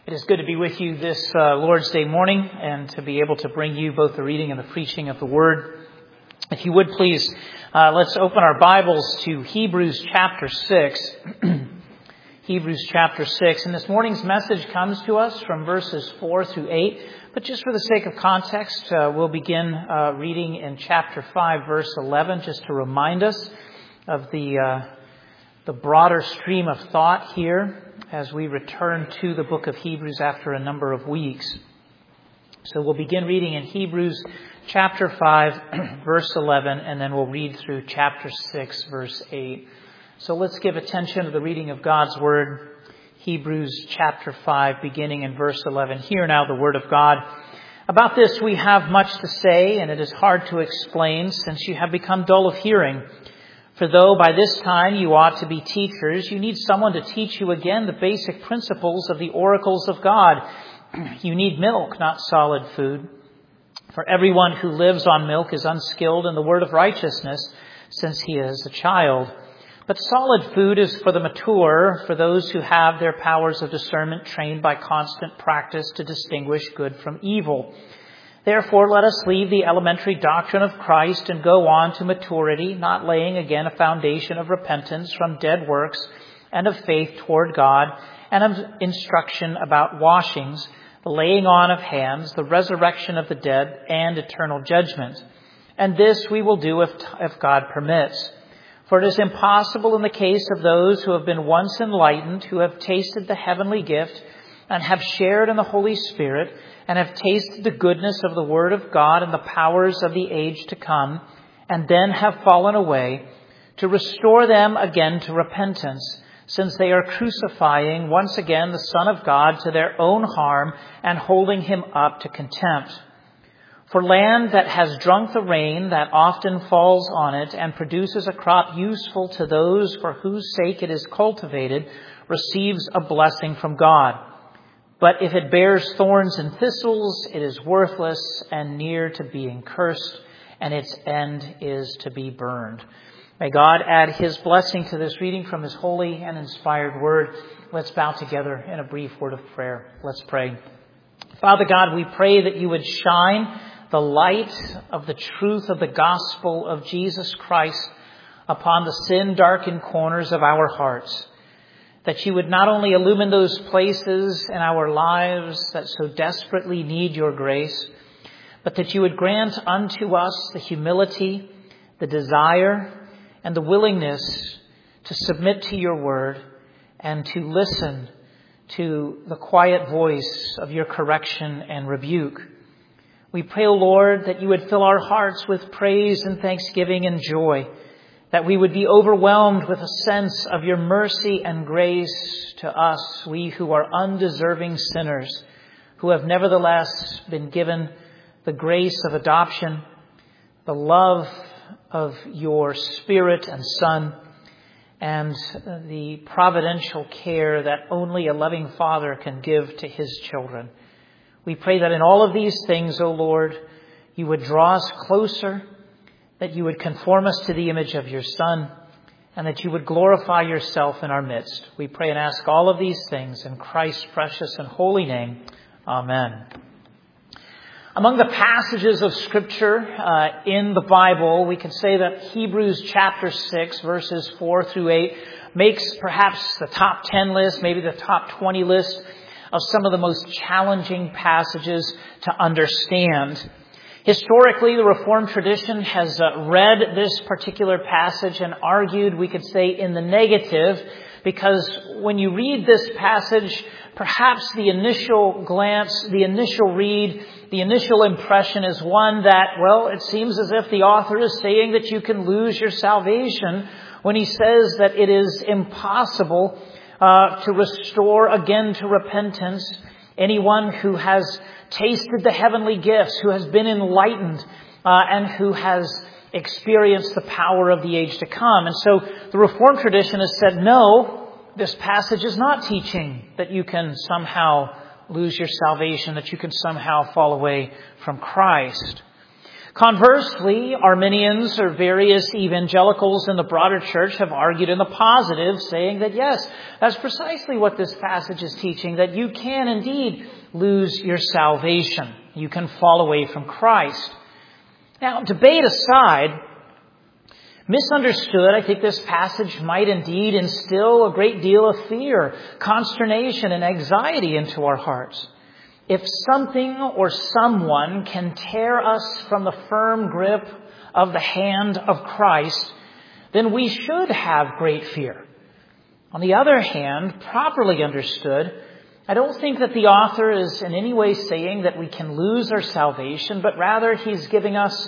It is good to be with you this Lord's Day morning and to be able to bring you both the reading and the preaching of the Word. If you would please, let's open our Bibles to Hebrews chapter 6. Hebrews chapter 6. And this morning's message comes to us from verses 4 through 8. But just for the sake of context, we'll begin reading in chapter 5, verse 11, just to remind us of the broader stream of thought here as we return to the book of Hebrews after a number of weeks. So we'll begin reading in Hebrews chapter 5, verse 11, and then we'll read through chapter 6, verse 8. So let's give attention to the reading of God's Word. Hebrews chapter 5, beginning in verse 11. Hear now the Word of God. About this we have much to say, and it is hard to explain, since you have become dull of hearing. For though by this time you ought to be teachers, you need someone to teach you again the basic principles of the oracles of God. You need milk, not solid food. For everyone who lives on milk is unskilled in the word of righteousness, since he is a child. But solid food is for the mature, for those who have their powers of discernment trained by constant practice to distinguish good from evil. Therefore, let us leave the elementary doctrine of Christ and go on to maturity, not laying again a foundation of repentance from dead works and of faith toward God and of instruction about washings, the laying on of hands, the resurrection of the dead, and eternal judgment. And this we will do if God permits. For it is impossible in the case of those who have been once enlightened, who have tasted the heavenly gift and have shared in the Holy Spirit, and have tasted the goodness of the Word of God and the powers of the age to come, and then have fallen away, to restore them again to repentance, since they are crucifying once again the Son of God to their own harm and holding him up to contempt. For land that has drunk the rain that often falls on it and produces a crop useful to those for whose sake it is cultivated receives a blessing from God. But if it bears thorns and thistles, it is worthless and near to being cursed, and its end is to be burned. May God add his blessing to this reading from his holy and inspired word. Let's bow together in a brief word of prayer. Let's pray. Father God, we pray that you would shine the light of the truth of the gospel of Jesus Christ upon the sin-darkened corners of our hearts. That you would not only illumine those places in our lives that so desperately need your grace, but that you would grant unto us the humility, the desire, and the willingness to submit to your word and to listen to the quiet voice of your correction and rebuke. We pray, O Lord, that you would fill our hearts with praise and thanksgiving and joy, that we would be overwhelmed with a sense of your mercy and grace to us, we who are undeserving sinners, who have nevertheless been given the grace of adoption, the love of your Spirit and Son, and the providential care that only a loving Father can give to his children. We pray that in all of these things, O Lord, you would draw us closer, that you would conform us to the image of your Son, and that you would glorify yourself in our midst. We pray and ask all of these things in Christ's precious and holy name. Amen. Among the passages of Scripture in the Bible, we can say that Hebrews chapter 6, verses 4 through 8, makes perhaps the top 10 list, maybe the top 20 list of some of the most challenging passages to understand. Historically, the Reformed tradition has read this particular passage and argued, we could say, in the negative, because when you read this passage, perhaps the initial glance, the initial read, the initial impression is one that, well, it seems as if the author is saying that you can lose your salvation when he says that it is impossible to restore again to repentance anyone who has tasted the heavenly gifts, who has been enlightened, and who has experienced the power of the age to come. And so the Reformed tradition has said, no, this passage is not teaching that you can somehow lose your salvation, that you can somehow fall away from Christ. Conversely, Arminians or various evangelicals in the broader church have argued in the positive, saying that yes, that's precisely what this passage is teaching, that you can indeed lose your salvation. You can fall away from Christ. Now, debate aside, misunderstood, I think this passage might indeed instill a great deal of fear, consternation, and anxiety into our hearts. If something or someone can tear us from the firm grip of the hand of Christ, then we should have great fear. On the other hand, properly understood, I don't think that the author is in any way saying that we can lose our salvation, but rather he's giving us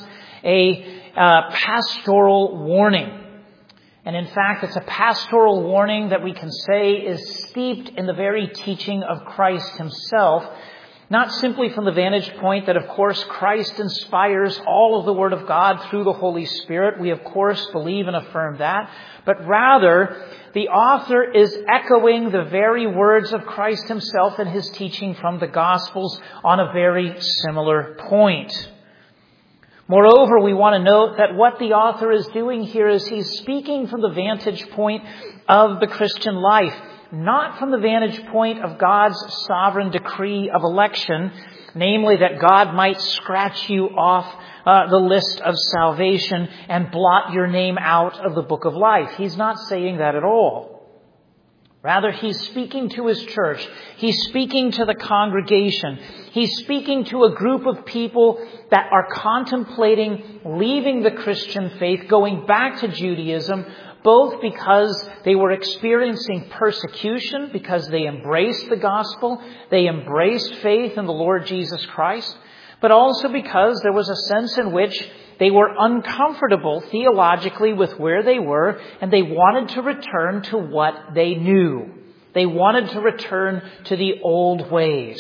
a pastoral warning. And in fact, it's a pastoral warning that we can say is steeped in the very teaching of Christ himself, not simply from the vantage point that, of course, Christ inspires all of the Word of God through the Holy Spirit. We, of course, believe and affirm that. But rather, the author is echoing the very words of Christ himself in his teaching from the Gospels on a very similar point. Moreover, we want to note that what the author is doing here is he's speaking from the vantage point of the Christian life, not from the vantage point of God's sovereign decree of election, namely that God might scratch you off the list of salvation and blot your name out of the book of life. He's not saying that at all. Rather, he's speaking to his church. He's speaking to the congregation. He's speaking to a group of people that are contemplating leaving the Christian faith, going back to Judaism, both because they were experiencing persecution, because they embraced the gospel, they embraced faith in the Lord Jesus Christ, but also because there was a sense in which they were uncomfortable theologically with where they were, and they wanted to return to what they knew. They wanted to return to the old ways.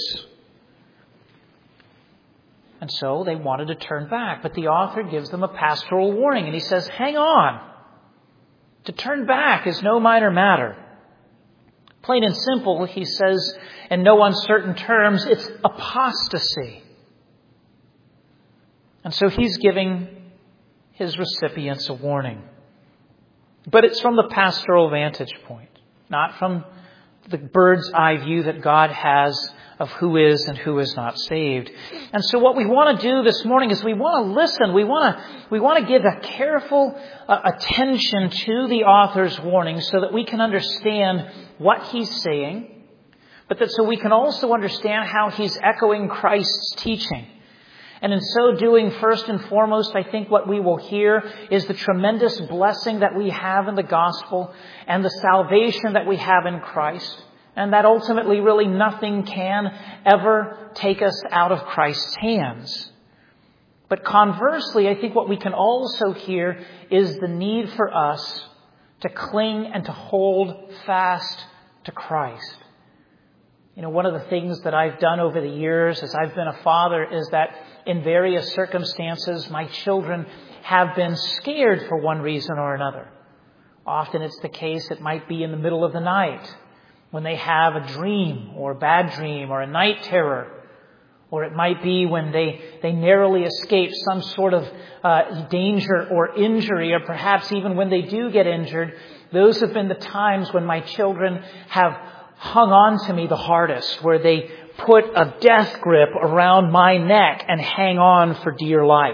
And so they wanted to turn back. But the author gives them a pastoral warning, and he says, hang on. To turn back is no minor matter. Plain and simple, he says, in no uncertain terms, it's apostasy. And so he's giving his recipients a warning. But it's from the pastoral vantage point, not from the bird's eye view that God has of who is and who is not saved. And so what we want to do this morning is we want to listen. We want to give a careful attention to the author's warning so that we can understand what he's saying, but that so we can also understand how he's echoing Christ's teaching. And in so doing, first and foremost, I think what we will hear is the tremendous blessing that we have in the gospel and the salvation that we have in Christ. And that ultimately really nothing can ever take us out of Christ's hands. But conversely, I think what we can also hear is the need for us to cling and to hold fast to Christ. You know, one of the things that I've done over the years as I've been a father is that in various circumstances, my children have been scared for one reason or another. Often it's the case, it might be in the middle of the night when they have a dream or a bad dream or a night terror. Or it might be when they narrowly escape some sort of danger or injury, or perhaps even when they do get injured. Those have been the times when my children have hung on to me the hardest, where they put a death grip around my neck and hang on for dear life.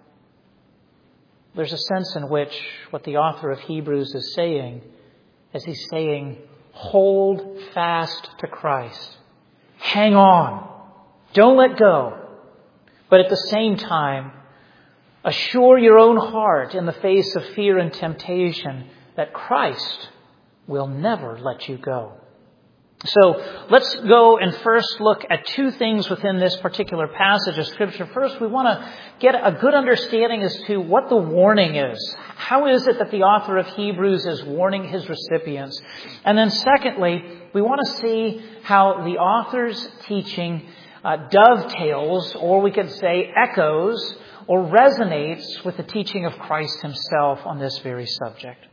There's a sense in which what the author of Hebrews is saying, as he's saying, hold fast to Christ. Hang on. Don't let go. But at the same time, assure your own heart in the face of fear and temptation that Christ will never let you go. So let's go and first look at two things within this particular passage of Scripture. First, we want to get a good understanding as to what the warning is. How is it that the author of Hebrews is warning his recipients? And then secondly, we want to see how the author's teaching dovetails, or we could say echoes, or resonates with the teaching of Christ himself on this very subject.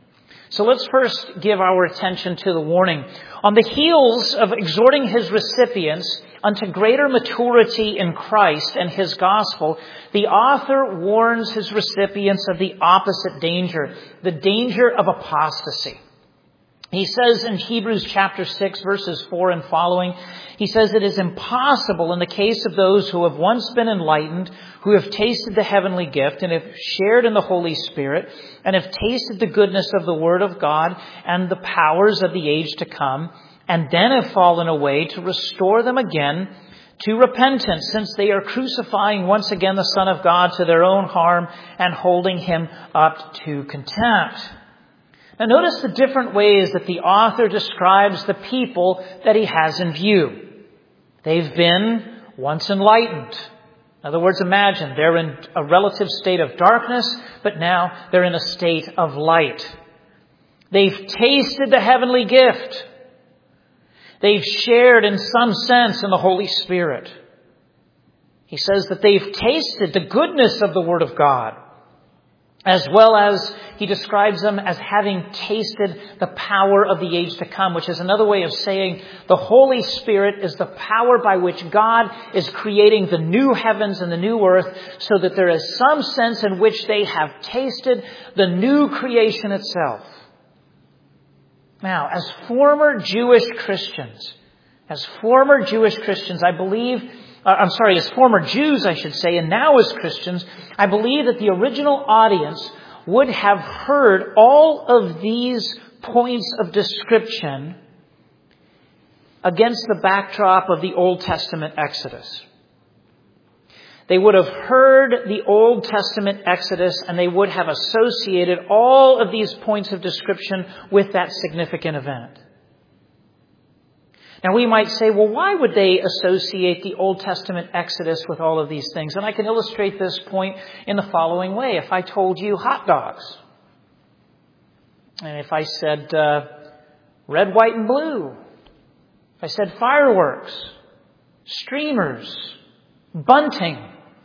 So let's first give our attention to the warning. On the heels of exhorting his recipients unto greater maturity in Christ and his gospel, the author warns his recipients of the opposite danger, the danger of apostasy. He says in Hebrews chapter 6, verses 4 and following, he says, "It is impossible in the case of those who have once been enlightened, who have tasted the heavenly gift and have shared in the Holy Spirit and have tasted the goodness of the Word of God and the powers of the age to come, and then have fallen away, to restore them again to repentance, since they are crucifying once again the Son of God to their own harm and holding him up to contempt." Now notice the different ways that the author describes the people that he has in view. They've been once enlightened. In other words, imagine they're in a relative state of darkness, but now they're in a state of light. They've tasted the heavenly gift. They've shared in some sense in the Holy Spirit. He says that they've tasted the goodness of the Word of God, as well as he describes them as having tasted the power of the age to come, which is another way of saying the Holy Spirit is the power by which God is creating the new heavens and the new earth, so that there is some sense in which they have tasted the new creation itself. Now, as former Jewish Christians, as former Jews, I should say, and now as Christians, I believe that the original audience would have heard all of these points of description against the backdrop of the Old Testament Exodus. They would have heard the Old Testament Exodus, and they would have associated all of these points of description with that significant event. Now we might say, well, why would they associate the Old Testament Exodus with all of these things? And I can illustrate this point in the following way. If I told you hot dogs, and if I said red, white, and blue, if I said fireworks, streamers, bunting,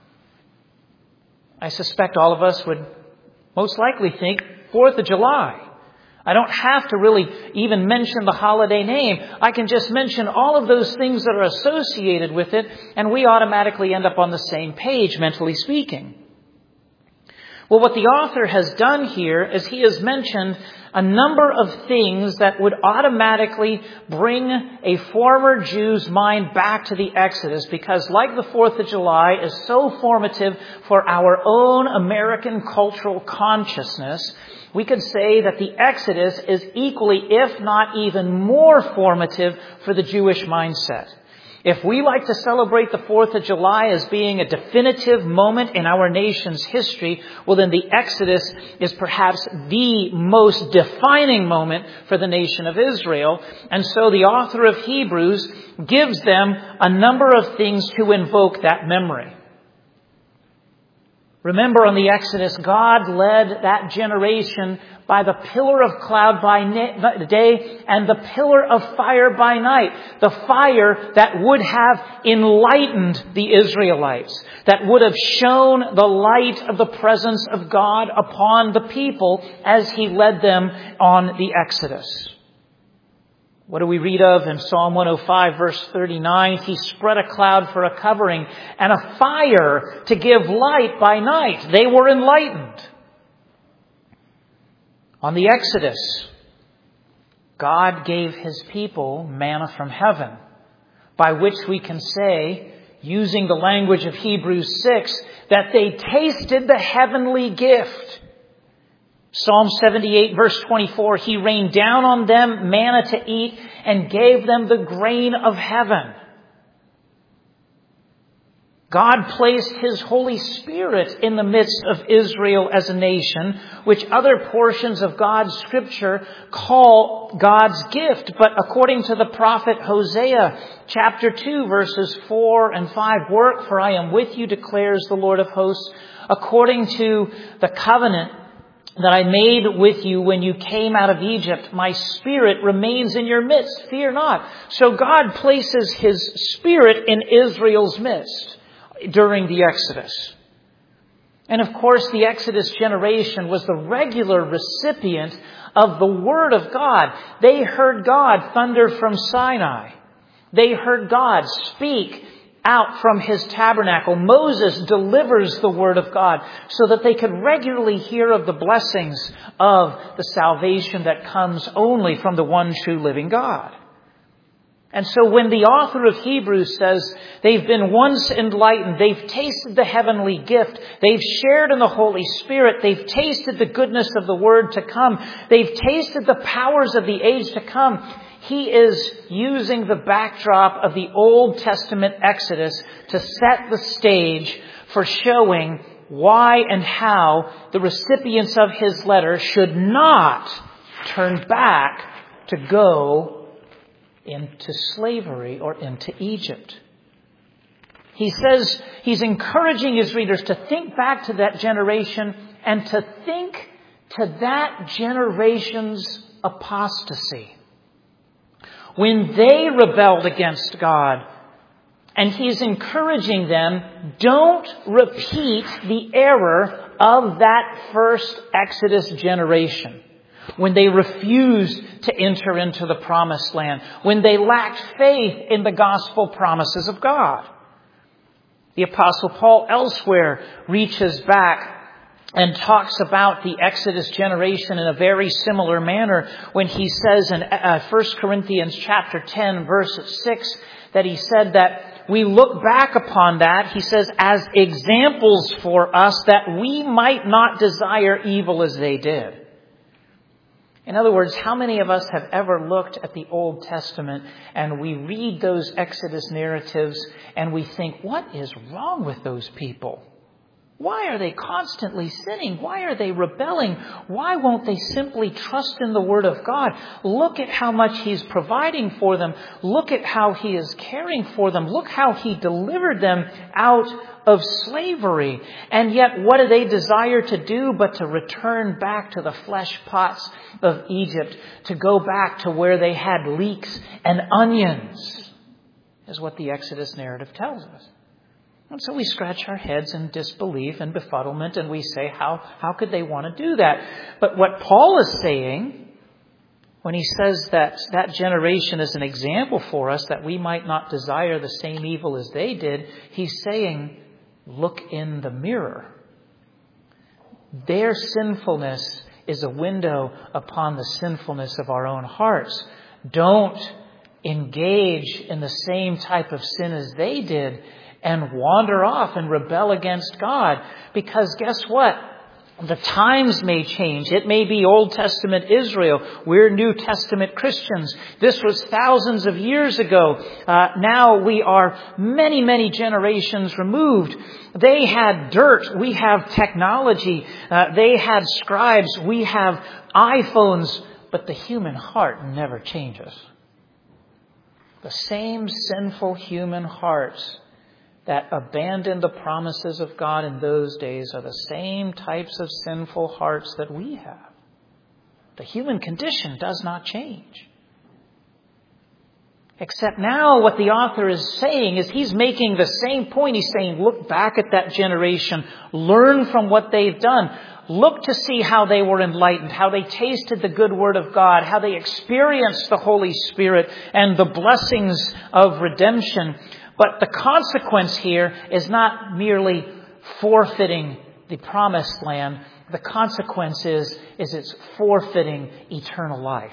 I suspect all of us would most likely think 4th of July. I don't have to really even mention the holiday name. I can just mention all of those things that are associated with it, and we automatically end up on the same page, mentally speaking. Well, what the author has done here is he has mentioned a number of things that would automatically bring a former Jew's mind back to the Exodus, because like the 4th of July is so formative for our own American cultural consciousness, we could say that the Exodus is equally, if not even more formative for the Jewish mindset. If we like to celebrate the 4th of July as being a definitive moment in our nation's history, well then the Exodus is perhaps the most defining moment for the nation of Israel. And so the author of Hebrews gives them a number of things to invoke that memory. Remember, on the Exodus, God led that generation by the pillar of cloud by day and the pillar of fire by night. The fire that would have enlightened the Israelites, that would have shone the light of the presence of God upon the people as He led them on the Exodus. What do we read of in Psalm 105, verse 39? He spread a cloud for a covering and a fire to give light by night. They were enlightened. On the Exodus, God gave His people manna from heaven, by which we can say, using the language of Hebrews 6, that they tasted the heavenly gift. Psalm 78, verse 24, He rained down on them manna to eat and gave them the grain of heaven. God placed His Holy Spirit in the midst of Israel as a nation, which other portions of God's Scripture call God's gift. But according to the prophet Hosea, chapter 2, verses 4 and 5, "Work, for I am with you, declares the Lord of hosts, according to the covenant that I made with you when you came out of Egypt. My Spirit remains in your midst. Fear not." So God places His Spirit in Israel's midst during the Exodus. And of course, the Exodus generation was the regular recipient of the Word of God. They heard God thunder from Sinai. They heard God speak out from His tabernacle. Moses delivers the Word of God so that they could regularly hear of the blessings of the salvation that comes only from the one true living God. And so when the author of Hebrews says they've been once enlightened, they've tasted the heavenly gift, they've shared in the Holy Spirit, they've tasted the goodness of the Word to come, they've tasted the powers of the age to come, he is using the backdrop of the Old Testament Exodus to set the stage for showing why and how the recipients of his letter should not turn back to go into slavery or into Egypt. He says he's encouraging his readers to think back to that generation and to think to that generation's apostasy. When they rebelled against God, and he's encouraging them, don't repeat the error of that first Exodus generation. When they refused to enter into the promised land. When they lacked faith in the gospel promises of God. The Apostle Paul elsewhere reaches back and talks about the Exodus generation in a very similar manner when he says in 1 Corinthians chapter 10, verse 6, that he said that we look back upon that, he says, as examples for us that we might not desire evil as they did. In other words, how many of us have ever looked at the Old Testament and we read those Exodus narratives and we think, what is wrong with those people? Why are they constantly sinning? Why are they rebelling? Why won't they simply trust in the Word of God? Look at how much He's providing for them. Look at how He is caring for them. Look how He delivered them out of slavery. And yet, what do they desire to do but to return back to the flesh pots of Egypt, to go back to where they had leeks and onions, is what the Exodus narrative tells us. And so we scratch our heads in disbelief and befuddlement and we say, how could they want to do that? But what Paul is saying when he says that that generation is an example for us that we might not desire the same evil as they did, he's saying, look in the mirror. Their sinfulness is a window upon the sinfulness of our own hearts. Don't engage in the same type of sin as they did and wander off and rebel against God. Because guess what? The times may change. It may be Old Testament Israel. We're New Testament Christians. This was thousands of years ago. Now we are many, many generations removed. They had dirt. We have technology. They had scribes. We have iPhones. But the human heart never changes. The same sinful human hearts that abandoned the promises of God in those days are the same types of sinful hearts that we have. The human condition does not change. Except now what the author is saying is he's making the same point. He's saying, look back at that generation. Learn from what they've done. Look to see how they were enlightened, how they tasted the good word of God, how they experienced the Holy Spirit and the blessings of redemption. But the consequence here is not merely forfeiting the promised land. The consequence is it's forfeiting eternal life.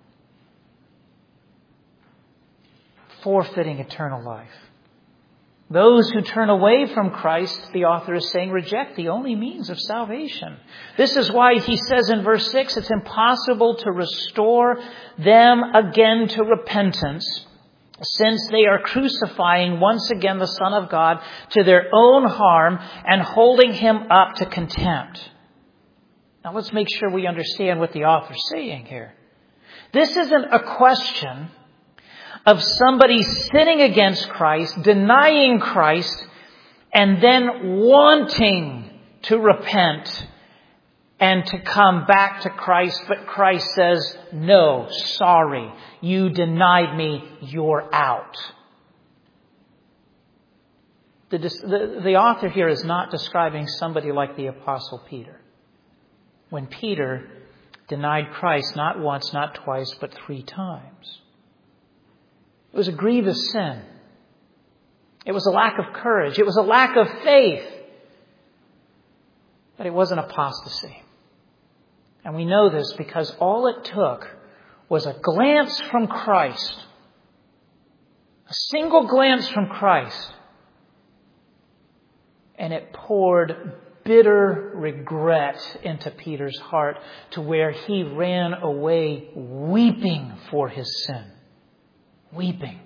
Forfeiting eternal life. Those who turn away from Christ, the author is saying, reject the only means of salvation. This is why he says in verse 6, it's impossible to restore them again to repentance, since they are crucifying once again the Son of God to their own harm and holding Him up to contempt. Now let's make sure we understand what the author's saying here. This isn't a question of somebody sinning against Christ, denying Christ, and then wanting to repent and to come back to Christ. But Christ says, no, sorry, you denied me, you're out. The author here is not describing somebody like the Apostle Peter. When Peter denied Christ not once, not twice, but 3 times. It was a grievous sin. It was a lack of courage. It was a lack of faith. But it wasn't apostasy. And we know this because all it took was a glance from Christ. A single glance from Christ. And it poured bitter regret into Peter's heart to where he ran away weeping for his sin. Weeping.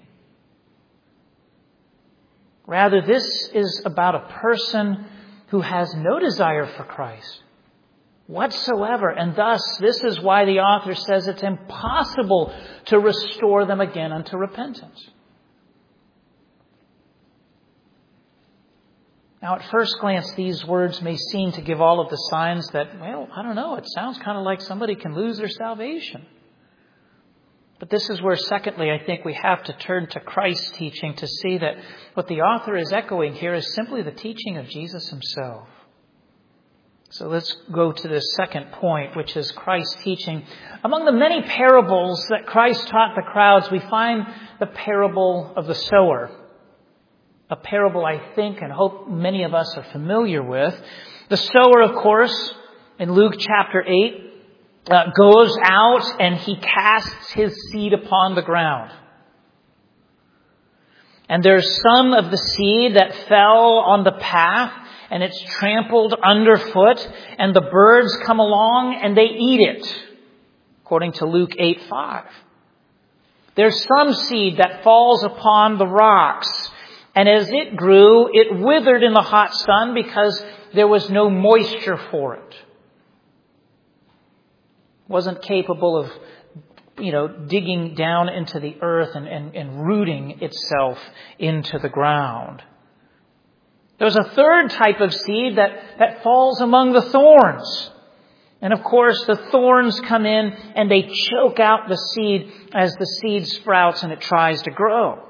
Rather, this is about a person who has no desire for Christ whatsoever. And thus, this is why the author says it's impossible to restore them again unto repentance. Now, at first glance, these words may seem to give all of the signs that, well, I don't know, it sounds kind of like somebody can lose their salvation. But this is where, secondly, I think we have to turn to Christ's teaching to see that what the author is echoing here is simply the teaching of Jesus himself. So let's go to this second point, which is Christ's teaching. Among the many parables that Christ taught the crowds, we find the parable of the sower. A parable I think and hope many of us are familiar with. The sower, of course, in Luke chapter 8, goes out and he casts his seed upon the ground. And there's some of the seed that fell on the path and it's trampled underfoot and the birds come along and they eat it, according to Luke 8:5. There's some seed that falls upon the rocks. And as it grew, it withered in the hot sun because there was no moisture for it. Wasn't capable of, digging down into the earth and rooting itself into the ground. There's a third type of seed that falls among the thorns. And of course, the thorns come in and they choke out the seed as the seed sprouts and it tries to grow.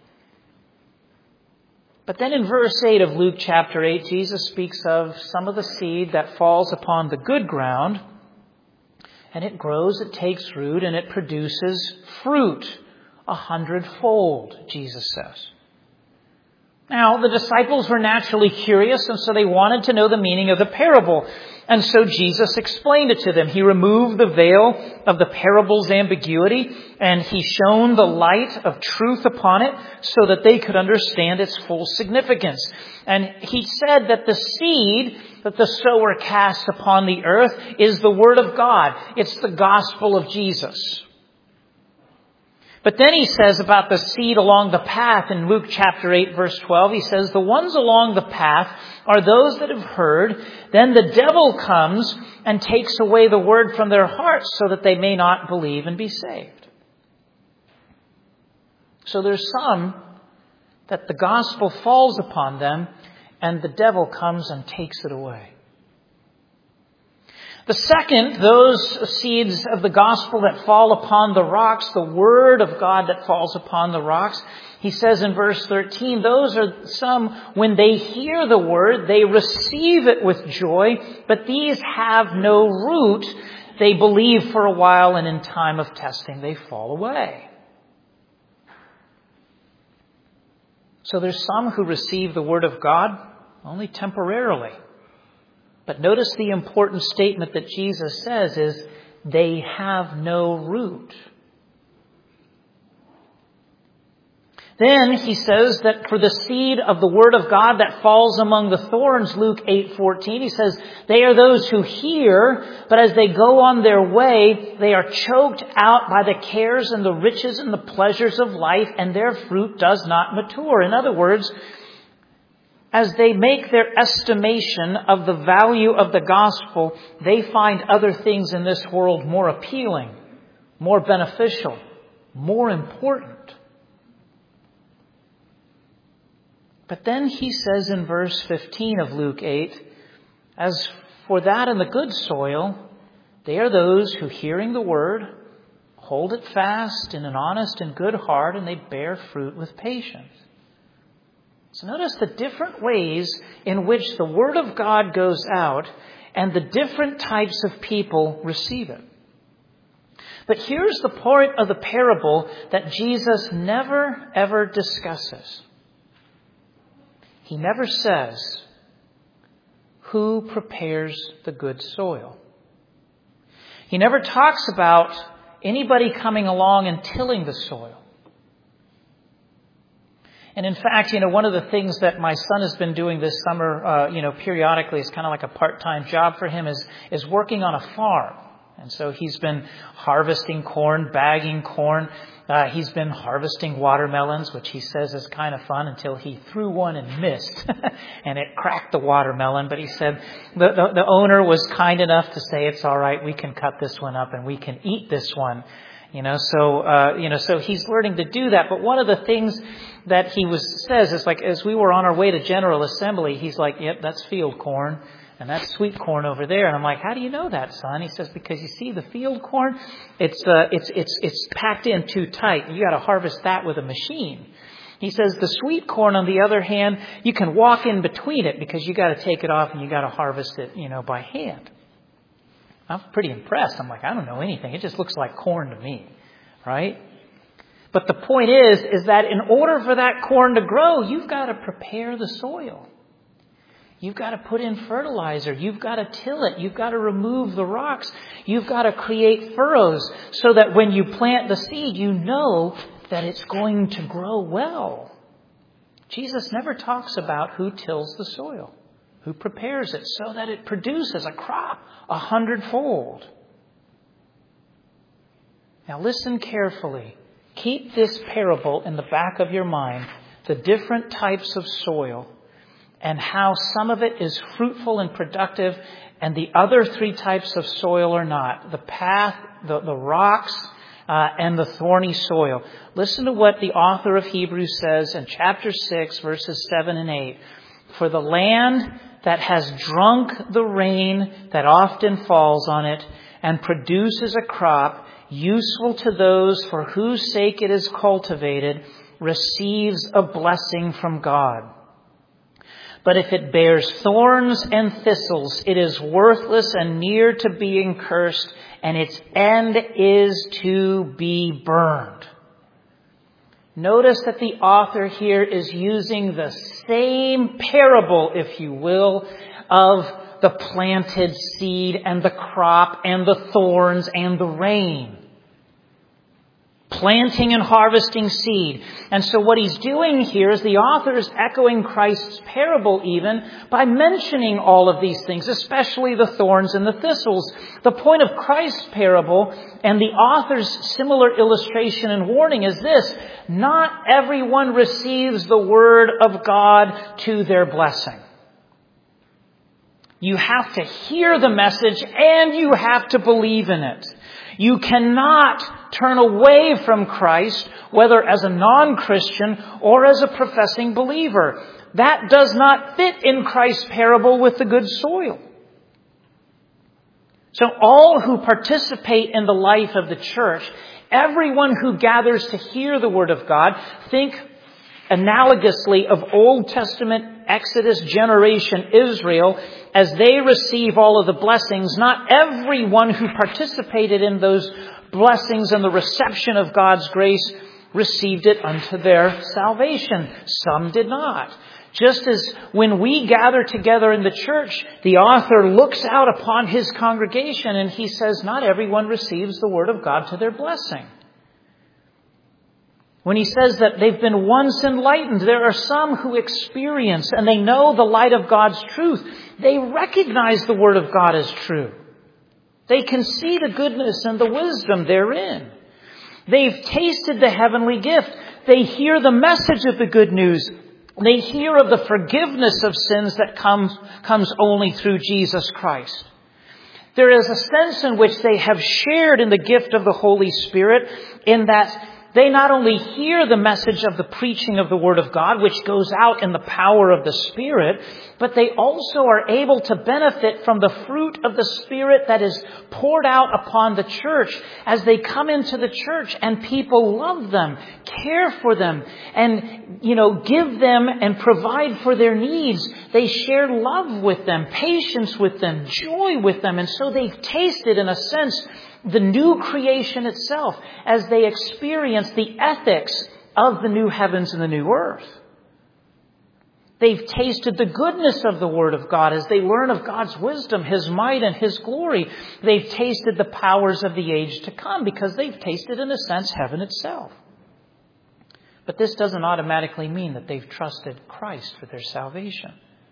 But then in verse 8 of Luke chapter 8, Jesus speaks of some of the seed that falls upon the good ground. And it grows, it takes root, and it produces fruit 100-fold, Jesus says. Now, the disciples were naturally curious, and so they wanted to know the meaning of the parable. And so Jesus explained it to them. He removed the veil of the parable's ambiguity, and he shone the light of truth upon it so that they could understand its full significance. And he said that the seed that the sower casts upon the earth is the Word of God. It's the gospel of Jesus. But then he says about the seed along the path in Luke chapter 8, verse 12, he says, the ones along the path are those that have heard. Then the devil comes and takes away the word from their hearts so that they may not believe and be saved. So there's some that the gospel falls upon them and the devil comes and takes it away. The second, those seeds of the gospel that fall upon the rocks, the word of God that falls upon the rocks, he says in verse 13, those are some, when they hear the word, they receive it with joy, but these have no root. They believe for a while, and in time of testing, they fall away. So there's some who receive the word of God only temporarily. But notice the important statement that Jesus says is, they have no root. Then he says that for the seed of the word of God that falls among the thorns, Luke 8:14, he says, they are those who hear, but as they go on their way, they are choked out by the cares and the riches and the pleasures of life, and their fruit does not mature. In other words, as they make their estimation of the value of the gospel, they find other things in this world more appealing, more beneficial, more important. But then he says in verse 15 of Luke 8, as for that in the good soil, they are those who, hearing the word, hold it fast in an honest and good heart, and they bear fruit with patience. So notice the different ways in which the Word of God goes out and the different types of people receive it. But here's the part of the parable that Jesus never, ever discusses. He never says, who prepares the good soil? He never talks about anybody coming along and tilling the soil. And in fact, one of the things that my son has been doing this summer, periodically, it's kind of like a part-time job for him, is working on a farm. And so he's been harvesting corn, bagging corn. He's been harvesting watermelons, which he says is kind of fun, until he threw one and missed. And it cracked the watermelon. But he said the owner was kind enough to say, it's all right, we can cut this one up and we can eat this one. So he's learning to do that. But one of the things that he says is, like, as we were on our way to General Assembly, he's like, yep, that's field corn. And that's sweet corn over there. And I'm like, how do you know that, son? He says, because you see the field corn, it's packed in too tight. You got to harvest that with a machine. He says the sweet corn, on the other hand, you can walk in between it because you got to take it off and you got to harvest it, by hand. I'm pretty impressed. I'm like, I don't know anything. It just looks like corn to me, right? But the point is that in order for that corn to grow, you've got to prepare the soil. You've got to put in fertilizer. You've got to till it. You've got to remove the rocks. You've got to create furrows so that when you plant the seed, you know that it's going to grow well. Jesus never talks about who tills the soil, who prepares it so that it produces a crop 100-fold. Now listen carefully. Keep this parable in the back of your mind, the different types of soil, and how some of it is fruitful and productive, and the other three types of soil are not. The path, the rocks, and the thorny soil. Listen to what the author of Hebrews says in chapter 6, verses 7 and 8. For the land that has drunk the rain that often falls on it and produces a crop useful to those for whose sake it is cultivated, receives a blessing from God. But if it bears thorns and thistles, it is worthless and near to being cursed, and its end is to be burned. Notice that the author here is using the same parable, if you will, of the planted seed and the crop and the thorns and the rain. Planting and harvesting seed. And so what he's doing here is the author is echoing Christ's parable even by mentioning all of these things, especially the thorns and the thistles. The point of Christ's parable and the author's similar illustration and warning is this: not everyone receives the word of God to their blessing. You have to hear the message and you have to believe in it. You cannot turn away from Christ, whether as a non-Christian or as a professing believer. That does not fit in Christ's parable with the good soil. So all who participate in the life of the church, everyone who gathers to hear the word of God, think analogously of Old Testament Exodus generation Israel, as they receive all of the blessings. Not everyone who participated in those blessings and the reception of God's grace received it unto their salvation. Some did not. Just as when we gather together in the church, the author looks out upon his congregation and he says, not everyone receives the word of God to their blessing. When he says that they've been once enlightened, there are some who experience and they know the light of God's truth. They recognize the word of God as true. They can see the goodness and the wisdom therein. They've tasted the heavenly gift. They hear the message of the good news. They hear of the forgiveness of sins that comes only through Jesus Christ. There is a sense in which they have shared in the gift of the Holy Spirit, in that They not only hear the message of the preaching of the Word of God, which goes out in the power of the Spirit, but they also are able to benefit from the fruit of the Spirit that is poured out upon the church as they come into the church and people love them, care for them, and, give them and provide for their needs. They share love with them, patience with them, joy with them, and so they've tasted, in a sense, the new creation itself as they experience the ethics of the new heavens and the new earth. They've tasted the goodness of the Word of God as they learn of God's wisdom, His might, and His glory. They've tasted the powers of the age to come because they've tasted, in a sense, heaven itself. But this doesn't automatically mean that they've trusted Christ for their salvation.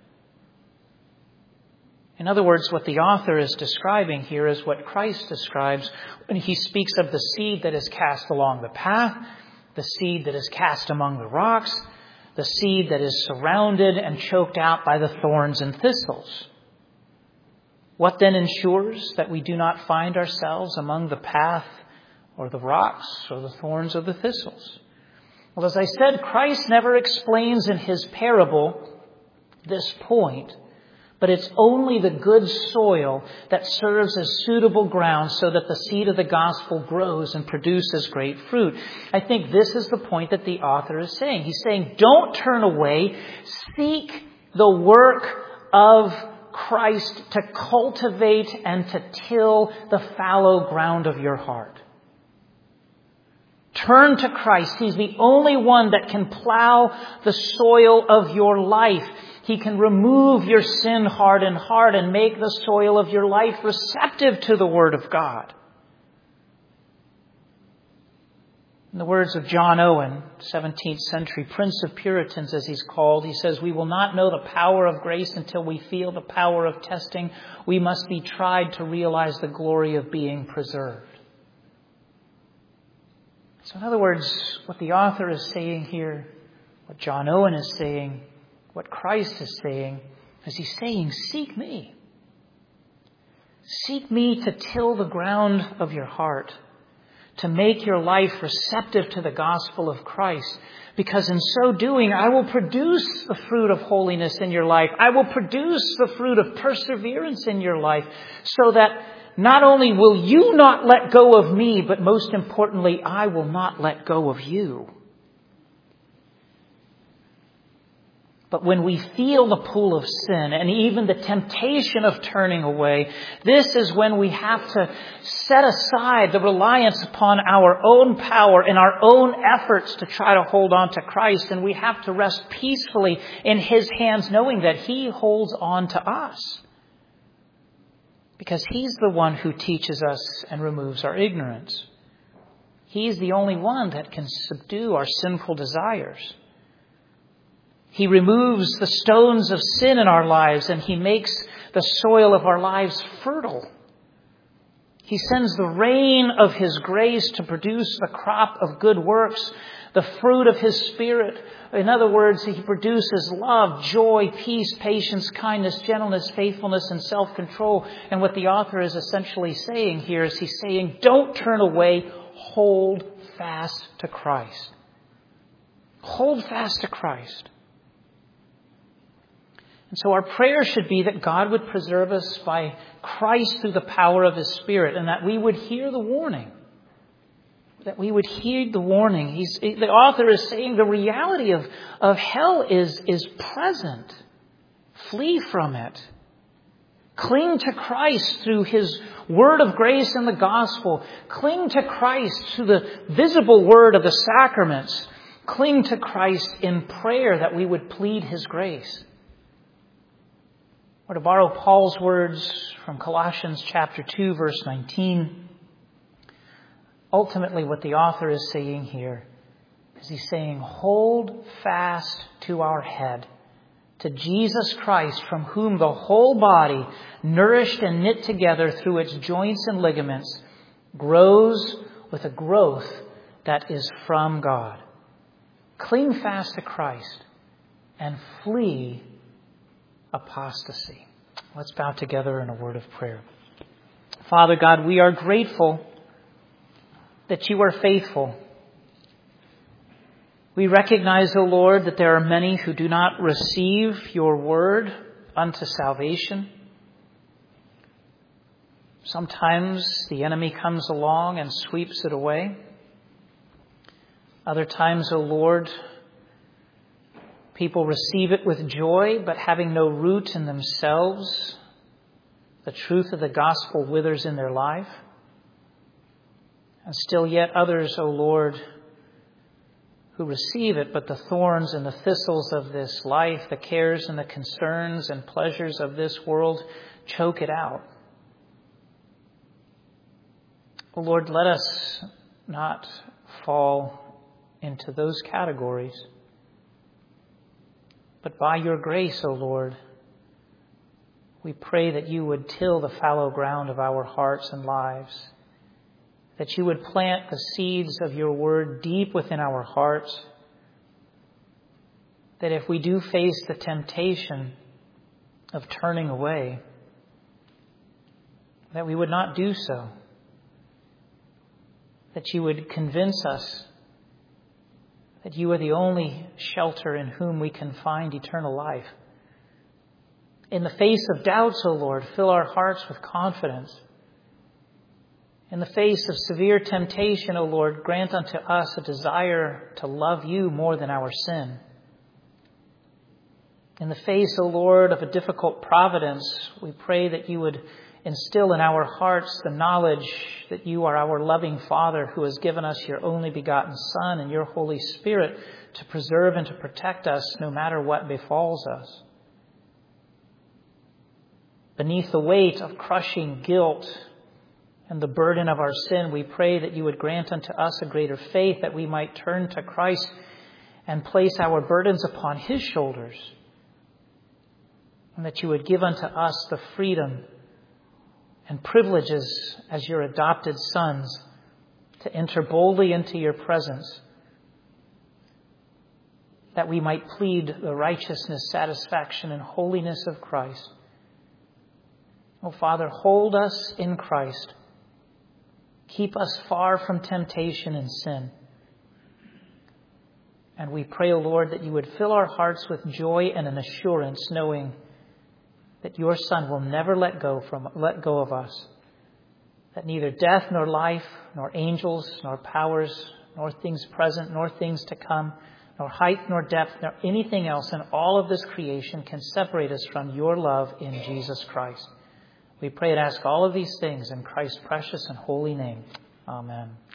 In other words, what the author is describing here is what Christ describes when he speaks of the seed that is cast along the path, the seed that is cast among the rocks, the seed that is surrounded and choked out by the thorns and thistles. What then ensures that we do not find ourselves among the path or the rocks or the thorns or the thistles? Well, as I said, Christ never explains in his parable this point. But it's only the good soil that serves as suitable ground so that the seed of the gospel grows and produces great fruit. I think this is the point that the author is saying. He's saying, don't turn away. Seek the work of Christ to cultivate and to till the fallow ground of your heart. Turn to Christ. He's the only one that can plow the soil of your life. He can remove your sin-hardened heart and make the soil of your life receptive to the Word of God. In the words of John Owen, 17th century Prince of Puritans as he's called, he says, "We will not know the power of grace until we feel the power of testing. We must be tried to realize the glory of being preserved." So in other words, what the author is saying here, what John Owen is saying, what Christ is saying, is he's saying, seek me. Seek me to till the ground of your heart, to make your life receptive to the gospel of Christ. Because in so doing, I will produce the fruit of holiness in your life. I will produce the fruit of perseverance in your life, so that not only will you not let go of me, but most importantly, I will not let go of you. But when we feel the pull of sin and even the temptation of turning away, this is when we have to set aside the reliance upon our own power and our own efforts to try to hold on to Christ. And we have to rest peacefully in His hands, knowing that He holds on to us. Because He's the one who teaches us and removes our ignorance. He's the only one that can subdue our sinful desires. He removes the stones of sin in our lives, and He makes the soil of our lives fertile. He sends the rain of His grace to produce the crop of good works, the fruit of His Spirit. In other words, He produces love, joy, peace, patience, kindness, gentleness, faithfulness, and self-control. And what the author is essentially saying here is he's saying, don't turn away, hold fast to Christ. Hold fast to Christ. And so our prayer should be that God would preserve us by Christ through the power of His Spirit, and that we would hear the warning. That we would heed the warning. The author is saying the reality of hell is present. Flee from it. Cling to Christ through His word of grace and the gospel. Cling to Christ through the visible word of the sacraments. Cling to Christ in prayer that we would plead His grace. Or to borrow Paul's words from Colossians chapter 2, verse 19, ultimately what the author is saying here is he's saying, hold fast to our head, to Jesus Christ, from whom the whole body, nourished and knit together through its joints and ligaments, grows with a growth that is from God. Cling fast to Christ and flee apostasy. Let's bow together in a word of prayer. Father God, we are grateful that You are faithful, We recognize, O Lord, that there are many who do not receive your word unto salvation. Sometimes the enemy comes along and sweeps it away. Other times, O Lord, people receive it with joy, but having no root in themselves, the truth of the gospel withers in their life. And still yet others, O Lord, who receive it, but the thorns and the thistles of this life, the cares and the concerns and pleasures of this world choke it out. O Lord, let us not fall into those categories. But by your grace, O Lord, we pray that you would till the fallow ground of our hearts and lives, that you would plant the seeds of your word deep within our hearts, that if we do face the temptation of turning away, that we would not do so, that you would convince us that you are the only shelter in whom we can find eternal life. In the face of doubts, O Lord, fill our hearts with confidence. In the face of severe temptation, O Lord, grant unto us a desire to love you more than our sin. In the face, O Lord, of a difficult providence, we pray that you would instill in our hearts the knowledge that you are our loving Father who has given us your only begotten Son and your Holy Spirit to preserve and to protect us no matter what befalls us. Beneath the weight of crushing guilt and the burden of our sin, we pray that you would grant unto us a greater faith that we might turn to Christ and place our burdens upon his shoulders, and that you would give unto us the freedom and privileges as your adopted sons to enter boldly into your presence, that we might plead the righteousness, satisfaction, and holiness of Christ. Oh, Father, hold us in Christ. Keep us far from temptation and sin. And we pray, O Lord, that you would fill our hearts with joy and an assurance, knowing that your Son will never let go of us, that neither death nor life, nor angels, nor powers, nor things present, nor things to come, nor height, nor depth, nor anything else in all of this creation can separate us from your love in Jesus Christ. We pray and ask all of these things in Christ's precious and holy name. Amen.